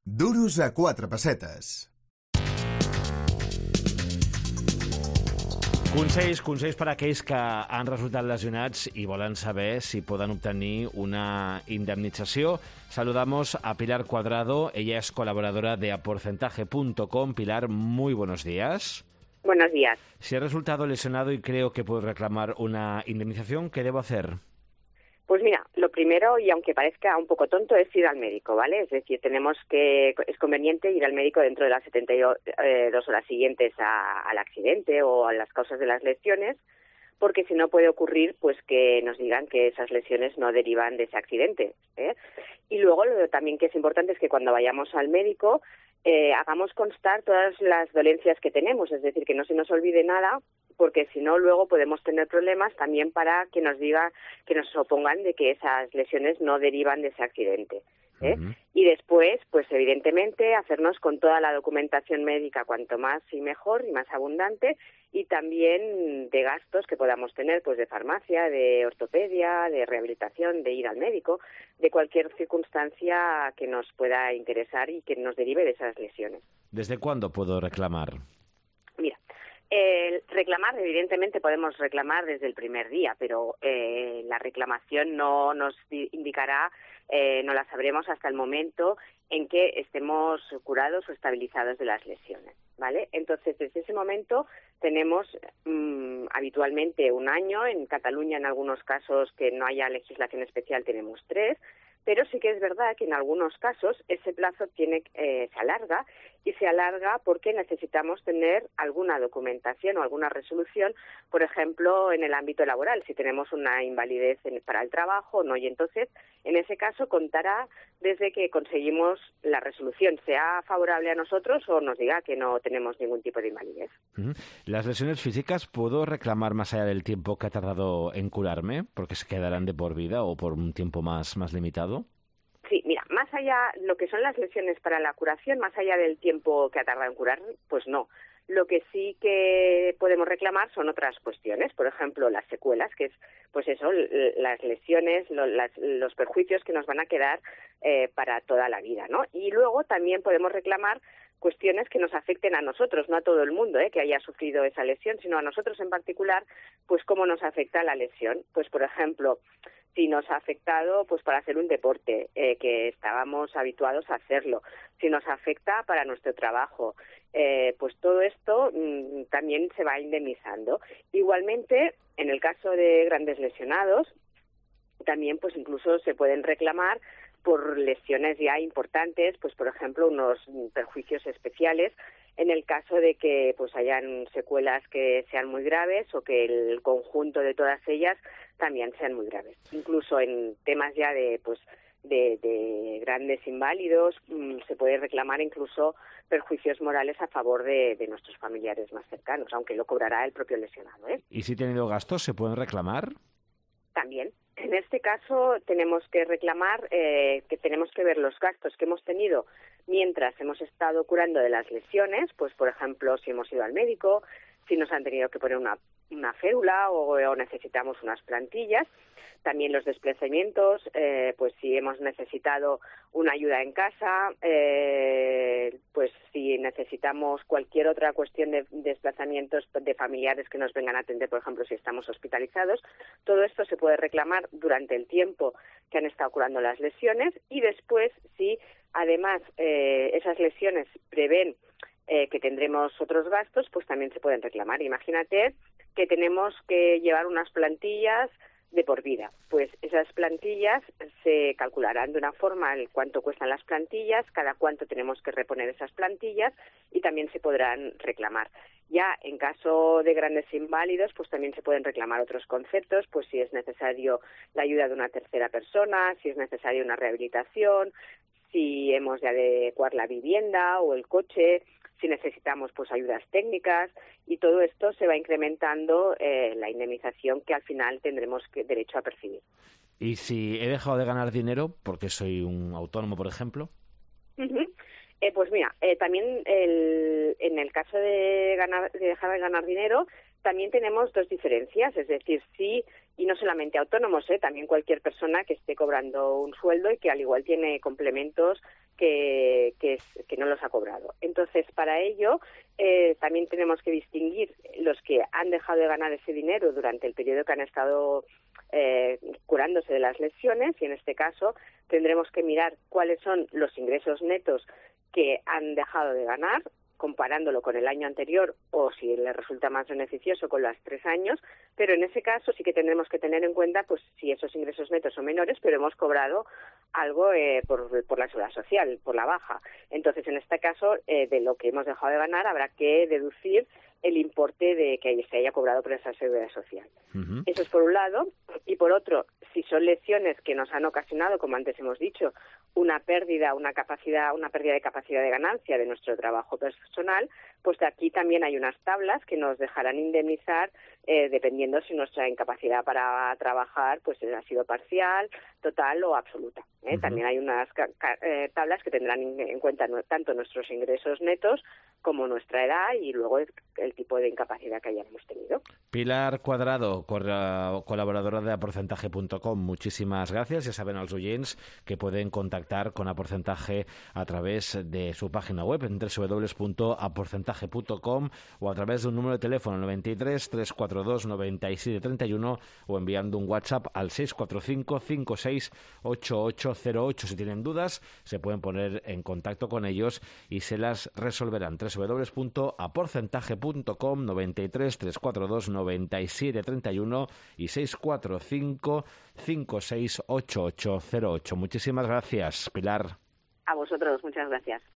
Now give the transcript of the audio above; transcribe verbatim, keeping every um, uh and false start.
Duros a quatre pessetes. Consells, consells per a aquells que han resultat lesionats i volen saber si poden obtenir una indemnització. Saludamos a Pilar Cuadrado, ella es colaboradora de aporcentaje punto com. Pilar, muy buenos días. Buenos días. Si he resultado lesionado y creo que puedo reclamar una indemnización, ¿qué debo hacer? Pues mira, lo primero, y aunque parezca un poco tonto, es ir al médico, ¿vale? Es decir, tenemos que es conveniente ir al médico dentro de las setenta y dos horas siguientes a, al accidente o a las causas de las lesiones, porque si no puede ocurrir pues que nos digan que esas lesiones no derivan de ese accidente, ¿eh? Y luego lo también que es importante es que cuando vayamos al médico eh, hagamos constar todas las dolencias que tenemos, es decir, que no se nos olvide nada, porque si no luego podemos tener problemas también para que nos diga, que nos opongan de que esas lesiones no derivan de ese accidente, ¿eh? Uh-huh. Y después, pues evidentemente, hacernos con toda la documentación médica, cuanto más y mejor y más abundante, y también de gastos que podamos tener, pues de farmacia, de ortopedia, de rehabilitación, de ir al médico, de cualquier circunstancia que nos pueda interesar y que nos derive de esas lesiones. ¿Desde cuándo puedo reclamar? Mira, Eh, reclamar, evidentemente podemos reclamar desde el primer día, pero eh, la reclamación no nos indicará, eh, no la sabremos hasta el momento en que estemos curados o estabilizados de las lesiones, ¿vale? Entonces, desde ese momento tenemos mmm, habitualmente un año. En Cataluña, en algunos casos que no haya legislación especial, tenemos tres. Pero sí que es verdad que en algunos casos ese plazo tiene eh, se alarga y se alarga porque necesitamos tener alguna documentación o alguna resolución, por ejemplo, en el ámbito laboral, si tenemos una invalidez en, para el trabajo, no, y entonces en ese caso contará desde que conseguimos la resolución, sea favorable a nosotros o nos diga que no tenemos ningún tipo de invalidez. Uh-huh. ¿Las lesiones físicas puedo reclamar más allá del tiempo que ha tardado en curarme? ¿Porque se quedarán de por vida o por un tiempo más, más limitado? Sí, mira, más allá, lo que son las lesiones para la curación, más allá del tiempo que ha tardado en curar, pues no. Lo que sí que podemos reclamar son otras cuestiones, por ejemplo, las secuelas, que es, pues eso, las lesiones, lo, las, los perjuicios que nos van a quedar eh, para toda la vida, ¿no? Y luego también podemos reclamar cuestiones que nos afecten a nosotros, no a todo el mundo eh, que haya sufrido esa lesión, sino a nosotros en particular, pues cómo nos afecta la lesión. Pues, por ejemplo, si nos ha afectado pues para hacer un deporte, eh, que estábamos habituados a hacerlo, si nos afecta para nuestro trabajo, eh, pues todo esto mmm, también se va indemnizando. Igualmente, en el caso de grandes lesionados, también pues incluso se pueden reclamar por lesiones ya importantes, pues por ejemplo unos perjuicios especiales en el caso de que pues hayan secuelas que sean muy graves o que el conjunto de todas ellas también sean muy graves. Incluso en temas ya de pues de, de grandes inválidos mmm, se puede reclamar incluso perjuicios morales a favor de, de nuestros familiares más cercanos, aunque lo cobrará el propio lesionado, ¿eh? ¿Y si he tenido gastos, se pueden reclamar? También. En este caso tenemos que reclamar, eh, que tenemos que ver los gastos que hemos tenido mientras hemos estado curando de las lesiones, pues por ejemplo si hemos ido al médico, si nos han tenido que poner una, una férula o, o necesitamos unas plantillas. También los desplazamientos, eh, pues si hemos necesitado una ayuda en casa, eh, pues si necesitamos cualquier otra cuestión de desplazamientos de familiares que nos vengan a atender, por ejemplo, si estamos hospitalizados, todo esto se puede reclamar durante el tiempo que han estado curando las lesiones y después si además eh, esas lesiones prevén eh, que tendremos otros gastos, pues también se pueden reclamar. Imagínate que tenemos que llevar unas plantillas de por vida, pues esas plantillas se calcularán de una forma el cuánto cuestan las plantillas, cada cuánto tenemos que reponer esas plantillas y también se podrán reclamar. Ya en caso de grandes inválidos, pues también se pueden reclamar otros conceptos, pues si es necesario la ayuda de una tercera persona, si es necesaria una rehabilitación, si hemos de adecuar la vivienda o el coche, si necesitamos pues ayudas técnicas, y todo esto se va incrementando eh, la indemnización que al final tendremos que, derecho a percibir. ¿Y si he dejado de ganar dinero porque soy un autónomo, por ejemplo? Uh-huh. Eh, pues mira, eh, también el, en el caso de, ganar, de dejar de ganar dinero, también tenemos dos diferencias, es decir, sí, y no solamente autónomos, ¿eh? También cualquier persona que esté cobrando un sueldo y que al igual tiene complementos que, que, es, que no los ha cobrado. Entonces, para ello, eh, también tenemos que distinguir los que han dejado de ganar ese dinero durante el periodo que han estado eh, curándose de las lesiones, y en este caso tendremos que mirar cuáles son los ingresos netos que han dejado de ganar, comparándolo con el año anterior o si les resulta más beneficioso con los tres años, pero en ese caso sí que tendremos que tener en cuenta pues si esos ingresos netos son menores, pero hemos cobrado algo eh, por, por la seguridad social, por la baja. Entonces, en este caso, eh, de lo que hemos dejado de ganar, habrá que deducir el importe de que se haya cobrado por esa seguridad social. Uh-huh. Eso es por un lado. Y por otro, si son lesiones que nos han ocasionado, como antes hemos dicho, una pérdida, una capacidad, una pérdida de capacidad de ganancia de nuestro trabajo personal, pues de aquí también hay unas tablas que nos dejarán indemnizar eh, dependiendo si nuestra incapacidad para trabajar pues ha sido parcial, total o absoluta. ¿eh? Uh-huh. También hay unas ca- ca- eh, tablas que tendrán en cuenta no, tanto nuestros ingresos netos como nuestra edad y luego el, el tipo de incapacidad que hayamos tenido. Pilar Cuadrado, colaboradora de aporcentaje punto com, muchísimas gracias. Ya saben els oyents que pueden contactar con Aporcentaje a través de su página web en doble u doble u doble u punto aporcentaje punto com o a través de un número de teléfono noventa y tres, trescientos cuarenta y dos, noventa y siete treinta y uno o enviando un WhatsApp al seis cuatro cinco, cinco seis ocho ocho cero ocho. Si tienen dudas, se pueden poner en contacto con ellos y se las resolverán. doble u doble u doble u punto aporcentaje punto com, noventa y tres, trescientos cuarenta y dos, noventa y siete treinta y uno y seis cuatro cinco, cinco seis ocho ocho cero ocho. Muchísimas gracias, Pilar. A vosotros, muchas gracias.